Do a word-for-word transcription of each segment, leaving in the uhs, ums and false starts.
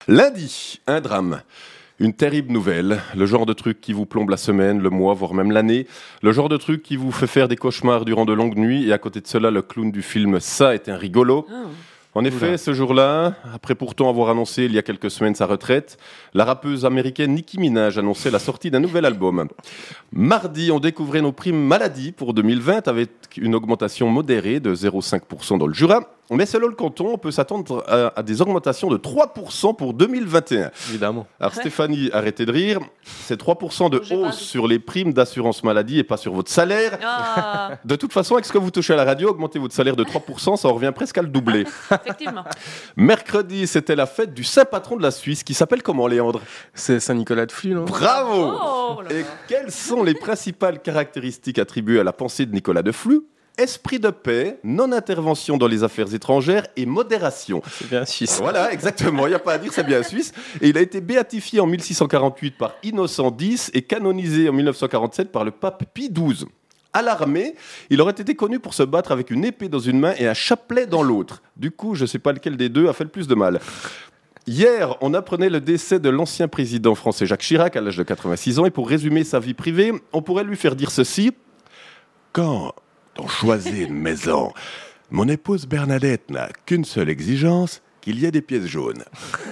Lundi, un drame. Une terrible nouvelle, le genre de truc qui vous plombe la semaine, le mois, voire même l'année, le genre de truc qui vous fait faire des cauchemars durant de longues nuits, et à côté de cela, le clown du film Ça est un rigolo. Oh. En effet, Oula. Ce jour-là, après pourtant avoir annoncé il y a quelques semaines sa retraite, la rappeuse américaine Nicki Minaj annonçait la sortie d'un nouvel album. Mardi, on découvrait nos primes maladie pour deux mille vingt avec une augmentation modérée de zéro virgule cinq pour cent dans le Jura. Mais selon le canton, on peut s'attendre à, à des augmentations de trois pour cent pour deux mille vingt et un. Évidemment. Alors Stéphanie, arrêtez de rire. C'est trois pour cent de hausse sur les primes d'assurance maladie et pas sur votre salaire. Ah. De toute façon, avec ce que vous touchez à la radio, augmentez votre salaire de trois pour cent, ça en revient presque à le doubler. Effectivement. Mercredi, c'était la fête du saint patron de la Suisse, qui s'appelle comment, Léandre ? C'est Saint-Nicolas de Flux, non ? Bravo ! Oh, Et quelles sont les principales caractéristiques attribuées à la pensée de Nicolas de Flux ? Esprit de paix, non-intervention dans les affaires étrangères et modération. C'est bien suisse. Voilà, exactement, il n'y a pas à dire, c'est bien suisse. Et il a été béatifié en mille six cent quarante-huit par Innocent X et canonisé en mille neuf cent quarante-sept par le pape Pie douze. À l'armée, il aurait été connu pour se battre avec une épée dans une main et un chapelet dans l'autre. Du coup, je ne sais pas lequel des deux a fait le plus de mal. Hier, on apprenait le décès de l'ancien président français Jacques Chirac à l'âge de quatre-vingt-six ans. Et pour résumer sa vie privée, on pourrait lui faire dire ceci. Quand on choisit une maison, mon épouse Bernadette n'a qu'une seule exigence, qu'il y ait des pièces jaunes.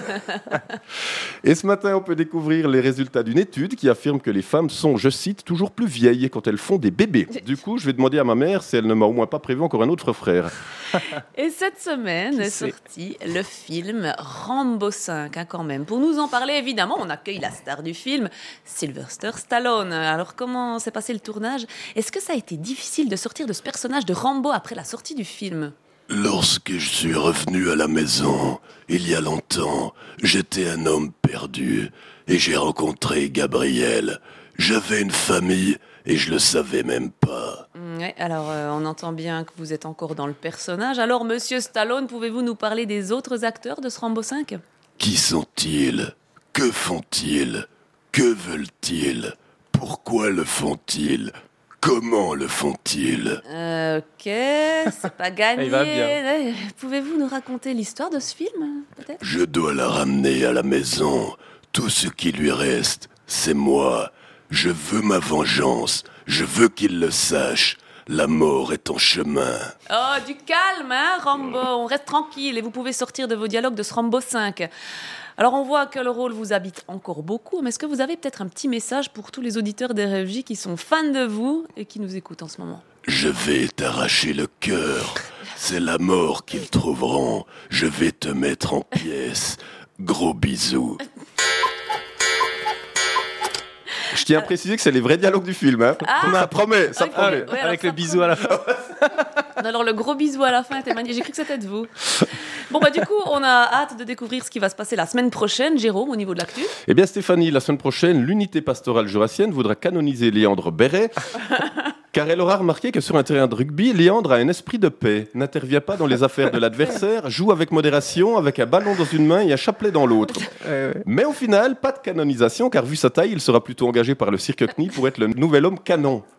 Et ce matin, on peut découvrir les résultats d'une étude qui affirme que les femmes sont, je cite, toujours plus vieilles quand elles font des bébés. Du coup, je vais demander à ma mère si elle ne m'a au moins pas prévu encore un autre frère. Et cette semaine est sorti le film Rambo cinq, hein, quand même. Pour nous en parler, évidemment, on accueille la star du film, Sylvester Stallone. Alors, comment s'est passé le tournage ? Est-ce que ça a été difficile de sortir de ce personnage de Rambo après la sortie du film ? Lorsque je suis revenu à la maison, il y a longtemps, j'étais un homme perdu et j'ai rencontré Gabriel. J'avais une famille et je le savais même pas. Ouais, alors euh, on entend bien que vous êtes encore dans le personnage. Alors, monsieur Stallone, pouvez-vous nous parler des autres acteurs de ce Rambo cinq ? Qui sont-ils ? Que font-ils ? Que veulent-ils ? Pourquoi le font-ils ? Comment le font-ils ? euh, Ok, c'est pas gagné. Il va bien. Pouvez-vous nous raconter l'histoire de ce film, peut-être ? Je dois la ramener à la maison. Tout ce qui lui reste, c'est moi. Je veux ma vengeance. Je veux qu'il le sache. La mort est en chemin. Oh, du calme, hein, Rambo. On reste tranquille et vous pouvez sortir de vos dialogues de ce Rambo cinq. Alors, on voit que le rôle vous habite encore beaucoup, mais est-ce que vous avez peut-être un petit message pour tous les auditeurs d'R F J qui sont fans de vous et qui nous écoutent en ce moment ? Je vais t'arracher le cœur. C'est la mort qu'ils trouveront. Je vais te mettre en pièces. Gros bisous. Je tiens à préciser que c'est les vrais dialogues du film. Hein. Ah, ça promet, ça okay. promet. Ouais, Avec ça le bisou à la fin. Alors, le gros bisou à la fin était magnifique. J'ai cru que c'était de vous. Bon, bah, du coup, on a hâte de découvrir ce qui va se passer la semaine prochaine, Jérôme, au niveau de l'actu. Eh bien, Stéphanie, la semaine prochaine, l'unité pastorale jurassienne voudra canoniser Léandre Béret, car elle aura remarqué que sur un terrain de rugby, Léandre a un esprit de paix, n'intervient pas dans les affaires de l'adversaire, joue avec modération, avec un ballon dans une main et un chapelet dans l'autre. Ouais, ouais. Mais au final, pas de canonisation, car vu sa taille, il sera plutôt engagé par le cirque C N I pour être le nouvel homme canon.